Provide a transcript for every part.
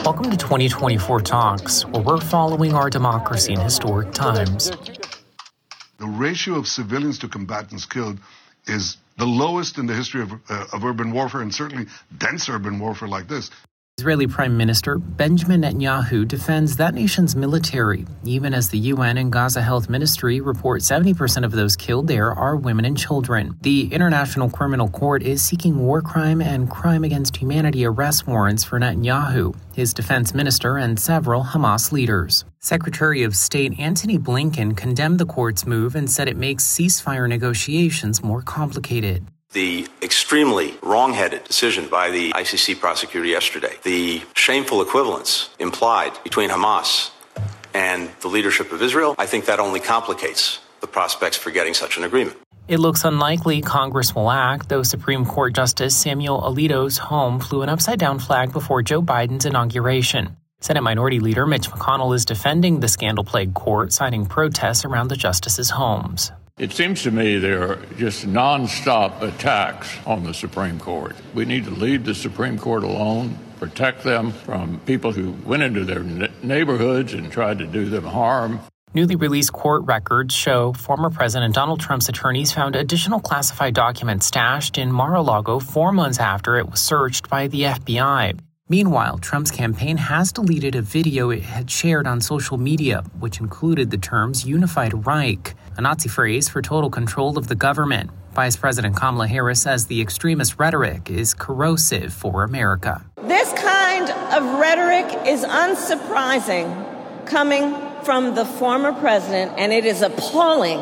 Welcome to 2024 Talks, where we're following our democracy in historic times. The ratio of civilians to combatants killed is the lowest in the history of urban warfare, and certainly dense urban warfare like this. Israeli Prime Minister Benjamin Netanyahu defends that nation's military, even as the UN and Gaza Health Ministry report 70% of those killed there are women and children. The International Criminal Court is seeking war crime and crime against humanity arrest warrants for Netanyahu, his defense minister, and several Hamas leaders. Secretary of State Antony Blinken condemned the court's move and said it makes ceasefire negotiations more complicated. The extremely wrong-headed decision by the ICC prosecutor yesterday, the shameful equivalence implied between Hamas and the leadership of Israel, I think that only complicates the prospects for getting such an agreement. It looks unlikely Congress will act, though Supreme Court Justice Samuel Alito's home flew an upside-down flag before Joe Biden's inauguration. Senate Minority Leader Mitch McConnell is defending the scandal-plagued court, citing protests around the justices' homes. It seems to me there are just nonstop attacks on the Supreme Court. We need to leave the Supreme Court alone, protect them from people who went into their neighborhoods and tried to do them harm. Newly released court records show former President Donald Trump's attorneys found additional classified documents stashed in Mar-a-Lago 4 months after it was searched by the FBI. Meanwhile, Trump's campaign has deleted a video it had shared on social media, which included the terms Unified Reich, a Nazi phrase for total control of the government. Vice President Kamala Harris says the extremist rhetoric is corrosive for America. This kind of rhetoric is unsurprising coming from the former president, and it is appalling.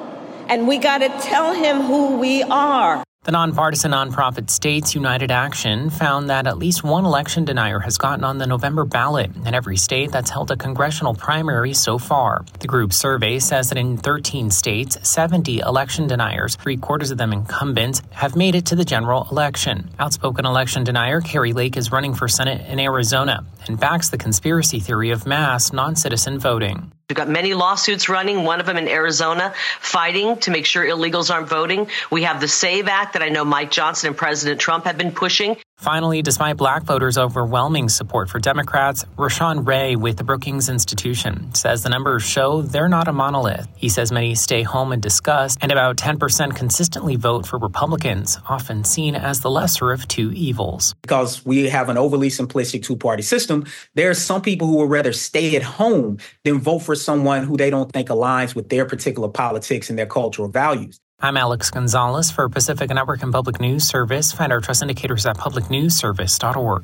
And we got to tell him who we are. The nonpartisan nonprofit States United Action found that at least one election denier has gotten on the November ballot in every state that's held a congressional primary so far. The group's survey says that in 13 states, 70 election deniers, 3/4 of them incumbents, have made it to the general election. Outspoken election denier Kari Lake is running for Senate in Arizona and backs the conspiracy theory of mass non-citizen voting. We've got many lawsuits running, one of them in Arizona, fighting to make sure illegals aren't voting. We have the SAVE Act that I know Mike Johnson and President Trump have been pushing. Finally, despite black voters' overwhelming support for Democrats, Rashawn Ray with the Brookings Institution says the numbers show they're not a monolith. He says many stay home in disgust, and about 10% consistently vote for Republicans, often seen as the lesser of two evils. Because we have an overly simplistic two-party system, there are some people who would rather stay at home than vote for someone who they don't think aligns with their particular politics and their cultural values. I'm Alex Gonzalez for Pacific Network and Public News Service. Find our trust indicators at publicnewsservice.org.